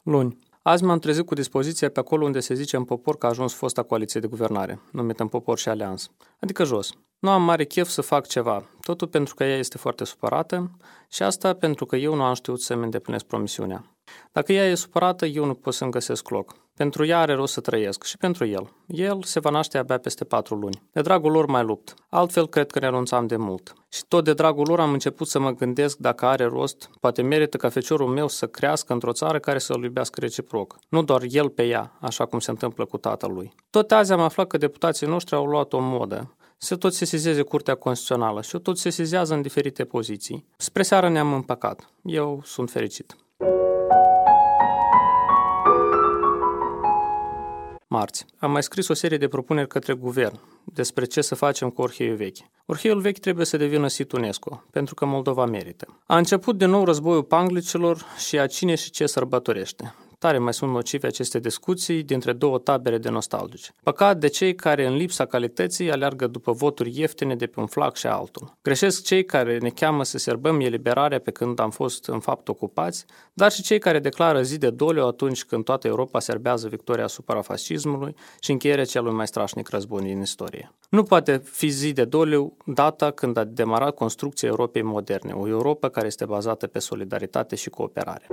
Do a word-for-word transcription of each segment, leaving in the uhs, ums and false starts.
Luni. Azi m-am trezit cu dispoziția pe acolo unde se zice în popor că a ajuns fosta coaliție de guvernare, numită în popor și alianță, adică jos. Nu am mare chef să fac ceva, totul pentru că ea este foarte supărată și asta pentru că eu nu am știut să-mi îndeplinesc promisiunea. Dacă ea e supărată, eu nu pot să-mi găsesc loc. Pentru ea are rost să trăiesc și pentru el. El se va naște abia peste patru luni. De dragul lor mai lupt. Altfel cred că renunțam de mult. Și tot de dragul lor am început să mă gândesc dacă are rost, poate merită ca feciorul meu să crească într-o țară care să-l iubească reciproc. Nu doar el pe ea, așa cum se întâmplă cu tatălui. Tot azi am aflat că deputații noștri au luat o modă. Se tot sesizeze Curtea Constituțională și o tot sesizează în diferite poziții. Spre seară ne-am împăcat. Eu sunt fericit. Marți. Am mai scris o serie de propuneri către guvern despre ce să facem cu Orheiul Vechi. Orheiul Vechi trebuie să devină sit UNESCO, pentru că Moldova merită. A început din nou războiul panglicilor și a cine și ce sărbătorește. Tare mai sunt nocive aceste discuții dintre două tabere de nostalgici. Păcat de cei care în lipsa calității aleargă după voturi ieftine de pe un flac și altul. Greșesc cei care ne cheamă să serbăm eliberarea pe când am fost în fapt ocupați, dar și cei care declară zi de doliu atunci când toată Europa serbează victoria asupra fascismului și încheierea celui mai strașnic război din istorie. Nu poate fi zi de doliu data când a demarat construcția Europei moderne, o Europa care este bazată pe solidaritate și cooperare.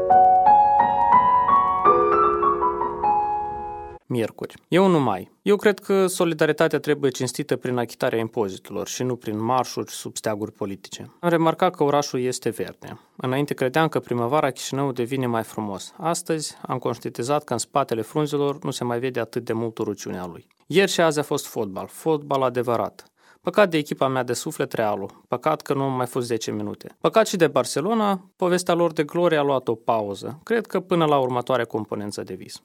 Miercuri. Eu nu mai. Eu cred că solidaritatea trebuie cinstită prin achitarea impozitelor și nu prin marșuri sub steaguri politice. Am remarcat că orașul este verde. Înainte credeam că primăvara Chișinău devine mai frumos. Astăzi am conștientizat că în spatele frunzelor nu se mai vede atât de mult urăciunea lui. Ieri și azi a fost fotbal. Fotbal adevărat. Păcat de echipa mea de suflet, Realul. Păcat că nu am mai fost zece minute. Păcat și de Barcelona. Povestea lor de glorie a luat o pauză. Cred că până la următoarea componență de vis.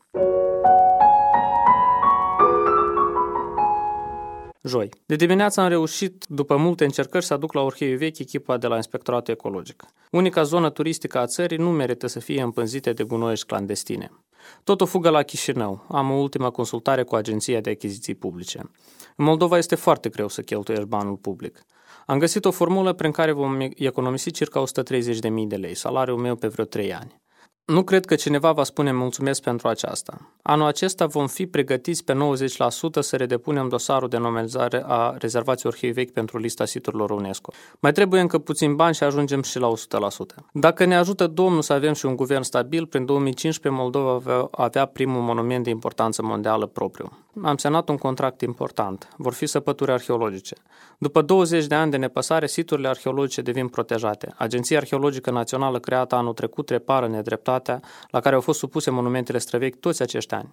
Joi. De dimineață am reușit, după multe încercări, să aduc la Orheiul Vechi echipa de la Inspectoratul Ecologic. Unica zonă turistică a țării nu merită să fie împânzite de gunoiești clandestine. Tot o fugă la Chișinău. Am o ultimă consultare cu Agenția de Achiziții Publice. În Moldova este foarte greu să cheltuiești banul public. Am găsit o formulă prin care vom economisi circa o sută treizeci de mii de lei, salariul meu pe vreo trei ani. Nu cred că cineva va spune mulțumesc pentru aceasta. Anul acesta vom fi pregătiți pe nouăzeci la sută să redepunem dosarul de nominalizare a rezervației Orhei Vechi pentru lista siturilor UNESCO. Mai trebuie încă puțin bani și ajungem și la o sută la sută. Dacă ne ajută Domnul să avem și un guvern stabil, prin două mii cincisprezece Moldova va avea primul monument de importanță mondială propriu. Am semnat un contract important. Vor fi săpături arheologice. După douăzeci de ani de nepăsare, siturile arheologice devin protejate. Agenția Arheologică Națională creată anul trecut repară nedreptatea la care au fost supuse monumentele străvechi toți acești ani.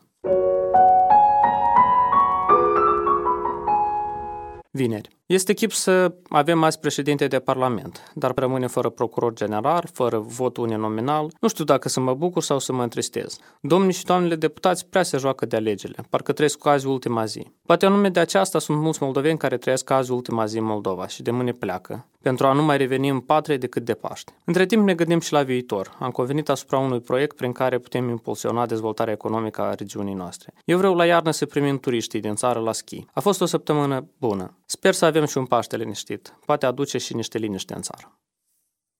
Vineri. Este chip să avem azi președinte de Parlament, dar rămâne fără procuror general, fără vot uninominal. Nu știu dacă să mă bucur sau să mă întristez. Domnii și doamnele deputați prea se joacă de alegerile, parcă trăiesc azi ultima zi. Poate anume de aceasta sunt mulți moldoveni care trăiesc azi ultima zi în Moldova și de mâine pleacă, pentru a nu mai reveni în patrie decât de Paște. Între timp ne gândim și la viitor. Am convenit asupra unui proiect prin care putem impulsiona dezvoltarea economică a regiunii noastre. Eu vreau la iarnă să primim turiștii din țară la schi. A fost o săptămână bună. Sper să avem și un Paște liniștit. Poate aduce și niște liniște în țară.